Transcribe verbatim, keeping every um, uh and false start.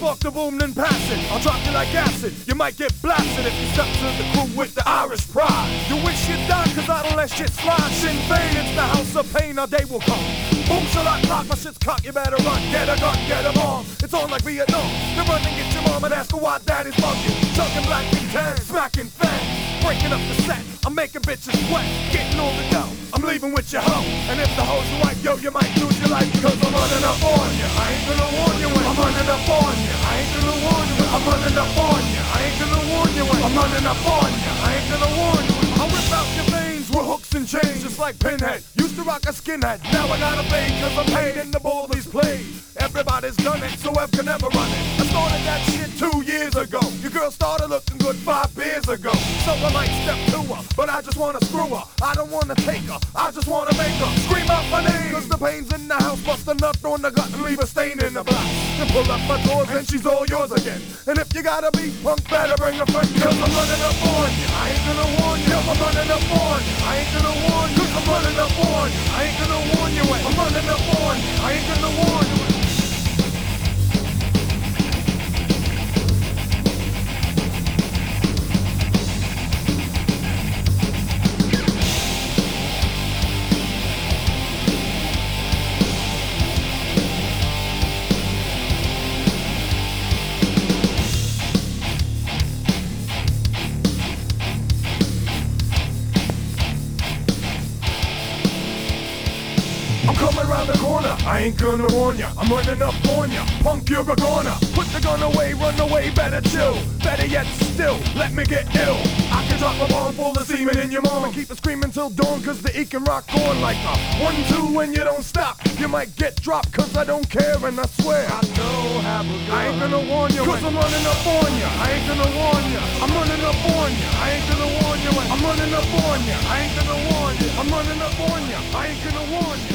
Spark the boom, then pass it. I'll drop you like acid. You might get blasted if you step to the crew with the Irish pride. You wish you'd died, cause I don't let shit slide. Sinn Fein, it's the house of pain, our day will come. Boom, shall I clock, my shit's cocked, you better run. Get a gun, get a bomb. It's on like Vietnam. Then run and get your mom and ask her why daddy's bugging. Chugging black and tan, smacking fangs. Breaking up the set, I'm making bitches sweat. Getting all the dough, I'm leaving with your hoe. And if the hoes are right, yo, you might lose your life because I'm running up on you. I ain't gonna warn you when I'm running up on you. I ain't gonna warn you when I'm running up on you. I ain't gonna warn you when I'm running up on you. I ain't gonna warn you. I'll rip out your veins with hooks and chains just like Pinhead. Used to rock a skinhead, now I gotta fade cause I'm paid in the ball these plays. Everybody's done it, so F can never run it. I started that shit two years ago. Your girl started looking good five beers ago. So I might step to her, but I just wanna screw her. I don't wanna take her, I just wanna make her scream out my name. Cause the pain's in the house, bust a nut on the gut and leave a stain in the blouse. Then pull up my drawers and she's all yours again. And if you gotta be punk, better bring a friend. Cause I'm running up on you, I ain't gonna warn you. I'm running up on you, I ain't gonna warn you. I'm running up on you, I ain't gonna warn you. I'm running up on you, I ain't gonna warn you. I'm coming round the corner, I ain't gonna warn ya. I'm running up on ya, punk you're a goner. Put the gun away, run away, better chill. Better yet still, let me get ill. I can drop a bomb full of semen in your mom and keep it screaming till dawn cause the E can rock on like a one, two when you don't stop. You might get dropped cause I don't care and I swear I know have a gun. I ain't gonna warn you cause I'm running up on ya. I ain't gonna warn ya, I'm running up on ya. I ain't gonna warn you, I'm running up on ya. I ain't gonna warn you, I'm running up on ya. I ain't gonna warn you.